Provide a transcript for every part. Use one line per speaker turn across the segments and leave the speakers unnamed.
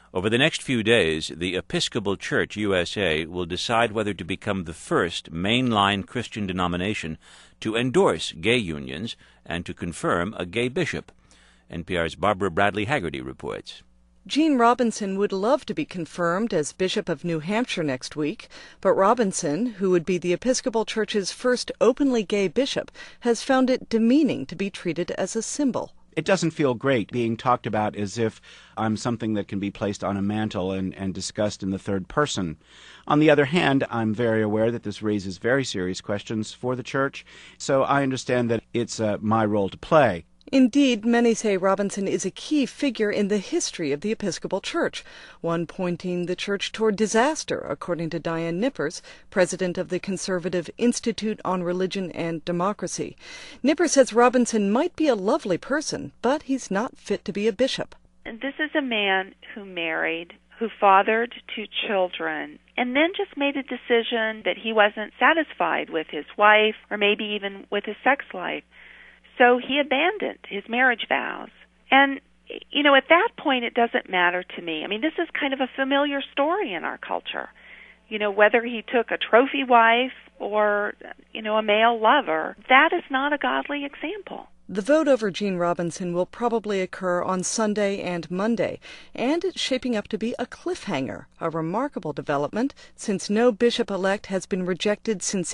Over the next few days, the Episcopal Church USA will decide whether to become the first mainline Christian denomination to endorse gay unions and to confirm a gay bishop. NPR's Barbara Bradley Haggerty reports.
Gene Robinson would love to be confirmed as Bishop of New Hampshire next week, but Robinson, who would be the Episcopal Church's first openly gay bishop, has found it demeaning to be treated as a symbol.
It doesn't feel great being talked about as if I'm something that can be placed on a mantle and discussed in the third person. On the other hand, I'm very aware that this raises very serious questions for the Church, so I understand that it's my role to play.
Indeed, many say Robinson is a key figure in the history of the Episcopal Church, one pointing the Church toward disaster, according to Diane Nippers, president of the conservative Institute on Religion and Democracy. Nippers says Robinson might be a lovely person, but he's not fit to be a bishop.
And this is a man who married, who fathered 2 children, and then just made a decision that he wasn't satisfied with his wife or maybe even with his sex life. So he abandoned his marriage vows. And, at that point, it doesn't matter to me. I mean, this is kind of a familiar story in our culture. Whether he took a trophy wife or, a male lover, that is not a godly example.
The vote over Gene Robinson will probably occur on Sunday and Monday, and it's shaping up to be a cliffhanger, a remarkable development since no bishop-elect has been rejected since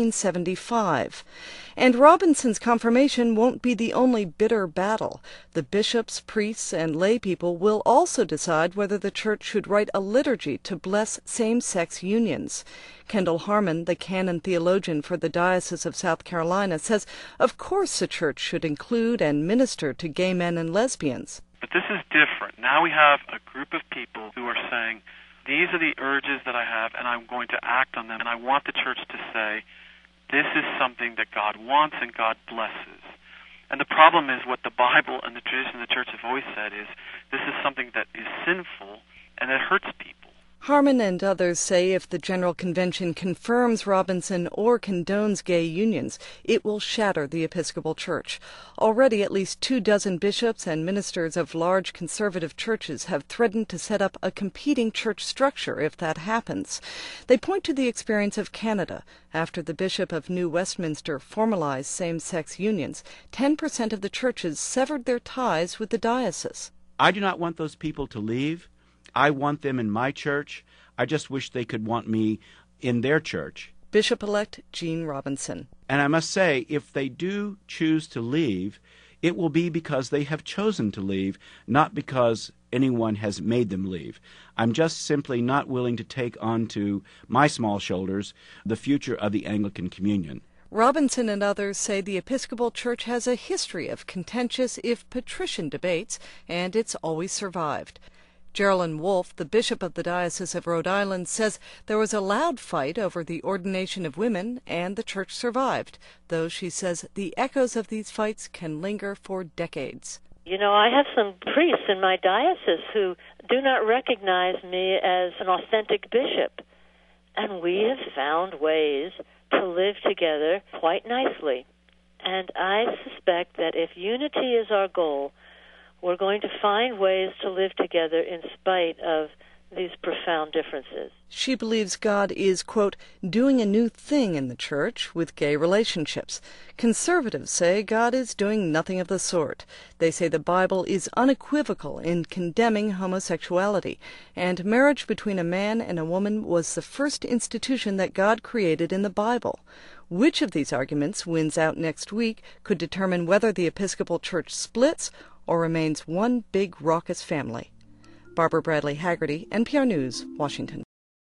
1875. And Robinson's confirmation won't be the only bitter battle. The bishops, priests, and lay people will also decide whether the Church should write a liturgy to bless same-sex unions. Kendall Harmon, the canon theologian for the Diocese of South Carolina, says of course the Church should include and minister to gay men and lesbians.
But this is different. Now we have a group of people who are saying, these are the urges that I have, and I'm going to act on them. And I want the Church to say, this is something that God wants and God blesses. And the problem is what the Bible and the tradition of the Church have always said is, this is something that is sinful and that hurts people.
Harmon and others say if the General Convention confirms Robinson or condones gay unions, it will shatter the Episcopal Church. Already at least 24 bishops and ministers of large conservative churches have threatened to set up a competing church structure if that happens. They point to the experience of Canada. After the Bishop of New Westminster formalized same-sex unions, 10% of the churches severed their ties with the diocese.
I do not want those people to leave. I want them in my church. I just wish they could want me in their church.
Bishop-elect Gene Robinson.
And I must say, if they do choose to leave, it will be because they have chosen to leave, not because anyone has made them leave. I'm just simply not willing to take onto my small shoulders the future of the Anglican Communion.
Robinson and others say the Episcopal Church has a history of contentious, if patrician, debates, and it's always survived. Geraldine Wolfe, the bishop of the Diocese of Rhode Island, says there was a loud fight over the ordination of women, and the church survived, though she says the echoes of these fights can linger for decades.
I have some priests in my diocese who do not recognize me as an authentic bishop, and we have found ways to live together quite nicely. And I suspect that if unity is our goal, we're going to find ways to live together in spite of these profound differences.
She believes God is, quote, doing a new thing in the church with gay relationships. Conservatives say God is doing nothing of the sort. They say the Bible is unequivocal in condemning homosexuality, and marriage between a man and a woman was the first institution that God created in the Bible. Which of these arguments wins out next week could determine whether the Episcopal Church splits or remains one big raucous family. Barbara Bradley Haggerty, NPR News, Washington.